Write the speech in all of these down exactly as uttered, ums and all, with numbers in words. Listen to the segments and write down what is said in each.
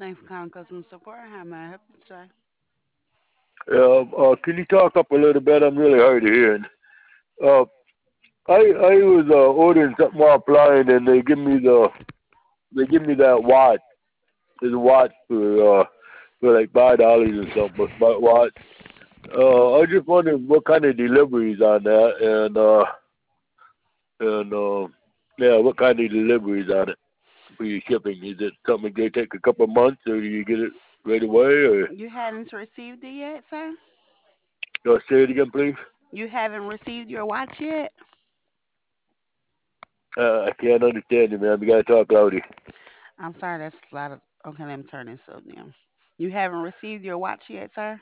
Thanks for calling customer support. How may I help you today? Uh, uh, can you talk up a little bit? I'm really hard of hearing. Uh, I I was uh, ordering something offline, and they give me the they give me that watch. There's a watch for uh for like five dollars or something, a smart watch. Uh, I was just wondering what kind of deliveries on that, and uh and uh yeah, what kind of deliveries on it for your shipping? Is it something they take a couple of months, or do you get it right away, or You hadn't received it yet, sir? uh, say it again, please? You haven't received your watch yet? Uh, I can't understand you, man. You gotta talk louder. I'm sorry, that's a lot of. Okay, let me turn this up now. You haven't received your watch yet, sir?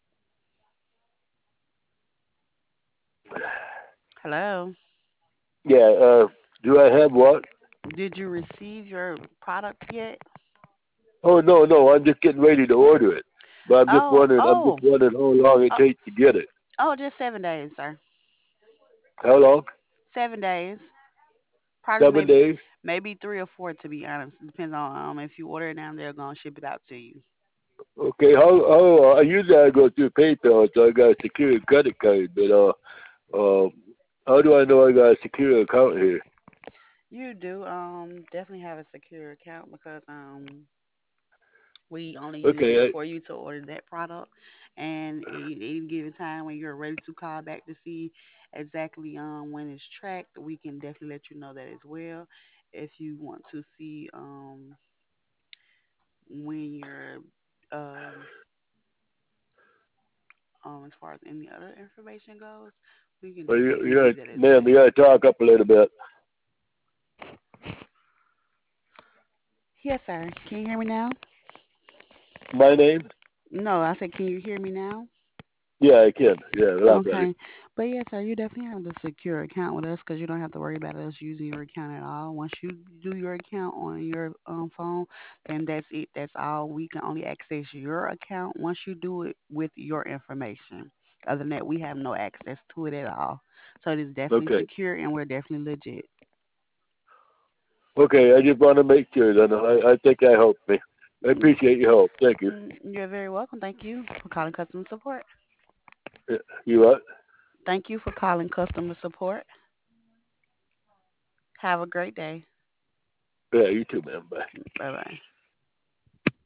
Hello? Yeah. Uh, do I have what? Did you receive your product yet? Oh no, no. I'm just getting ready to order it. But I'm just Oh, wondering. I'm just oh, wondering how long it oh, takes to get it. oh, just seven days, sir. How long? Seven days. Probably Seven maybe days. maybe three or four to be honest. Depends on um if you order it now, they're gonna ship it out to you. Okay. How? How? Uh, I usually I go through PayPal, so I got a secure credit card. But uh, uh, how do I know I got a secure account here? You do um definitely have a secure account because um we only use it Okay. I, for you to order that product. And at any given time when you're ready to call back to see exactly um when it's tracked, we can definitely let you know that as well. If you want to see um when your um um as far as any other information goes, we can well, you, definitely you give you gotta, that as ma'am, you well. gotta talk up a little bit. Yes, sir. Can you hear me now? My name? No, I said, can you hear me now? Yeah, I can. Yeah, a lot better. Okay. But yes, sir, you definitely have the secure account with us because you don't have to worry about us using your account at all. Once you do your account on your um, phone, then that's it. That's all. We can only access your account once you do it with your information. Other than that, we have no access to it at all. So it is definitely Okay. secure and we're definitely legit. Okay. I just want to make sure. Then I, I think I helped me. I Mm, appreciate your help. Thank you. mm, You're very welcome. Thank you for calling customer support. Yeah, you what? Thank you for calling customer support. Have a great day. Yeah, you too, man. Bye. Bye bye.